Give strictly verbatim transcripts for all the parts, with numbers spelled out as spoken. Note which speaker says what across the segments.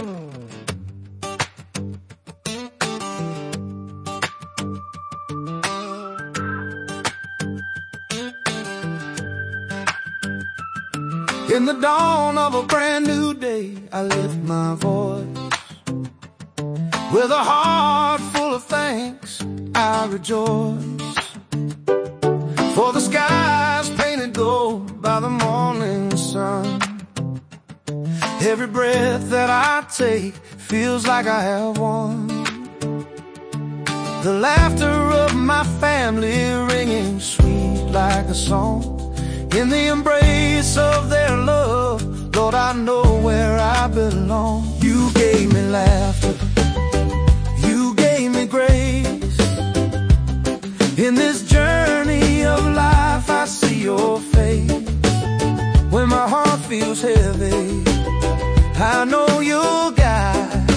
Speaker 1: In the dawn of a brand new day, I lift my voice. With a heart full of thanks, I rejoice. For the sky's painted gold by the morning sun. Every breath that I take feels like I have won. The laughter of my family ringing sweet like a song. In the embrace of their love, Lord, I know where I belong. You gave me laughter, you gave me grace. In this journey of life, I see your face. When my heart feels heavy, I know you'll guide.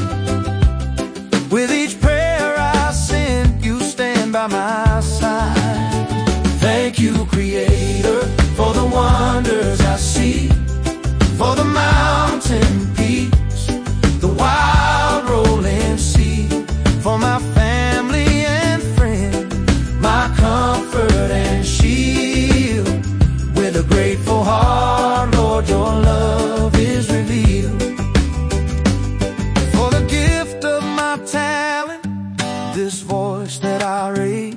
Speaker 1: With each prayer I send, you stand by my side. Thank you, Creator, for the wonders I see, for the mountain peaks, the wild rolling sea, for my family and friends, my comfort and shield. With a grateful heart, Lord, your love is revealed. For the gift of my talent, this voice that I raise,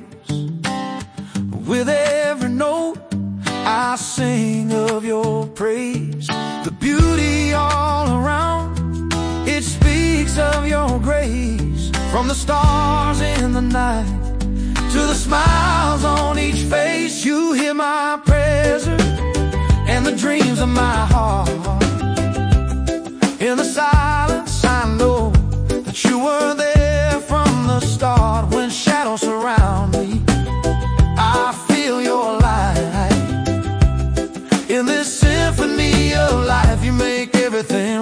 Speaker 1: with every note I sing of your praise. The beauty all around, it speaks of your grace. From the stars in the night to the smiles on each face, you hear my prayers and the dreams of my heart. In the silence I know that you were there from the start. When shadows surround me, I feel your light. In this symphony of life, you make everything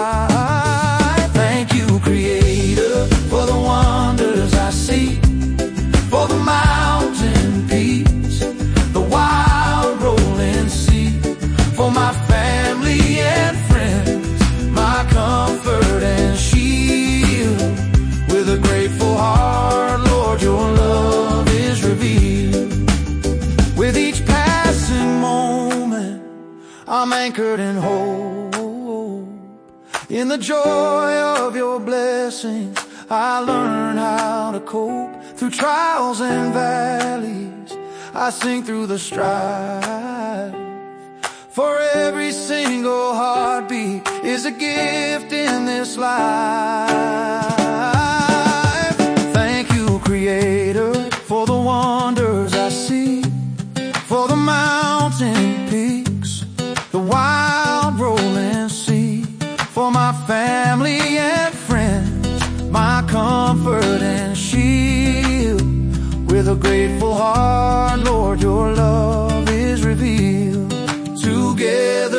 Speaker 1: right. Thank you, Creator, for the wonders I see, for the mountain peaks, the wild rolling sea, for my family and friends, my comfort and shield. With a grateful heart, Lord, your love is revealed. With each passing moment, I'm anchored in hope. In the joy of your blessings, I learn how to cope. Through trials and valleys, I sing through the strife. For every single heartbeat is a gift in this life. Thank you, Creator, for the wonders I see, for the mountain peaks, the wild rolling sea, for my family and friends, my comfort and shield. With a grateful heart, Lord, your love is revealed. Together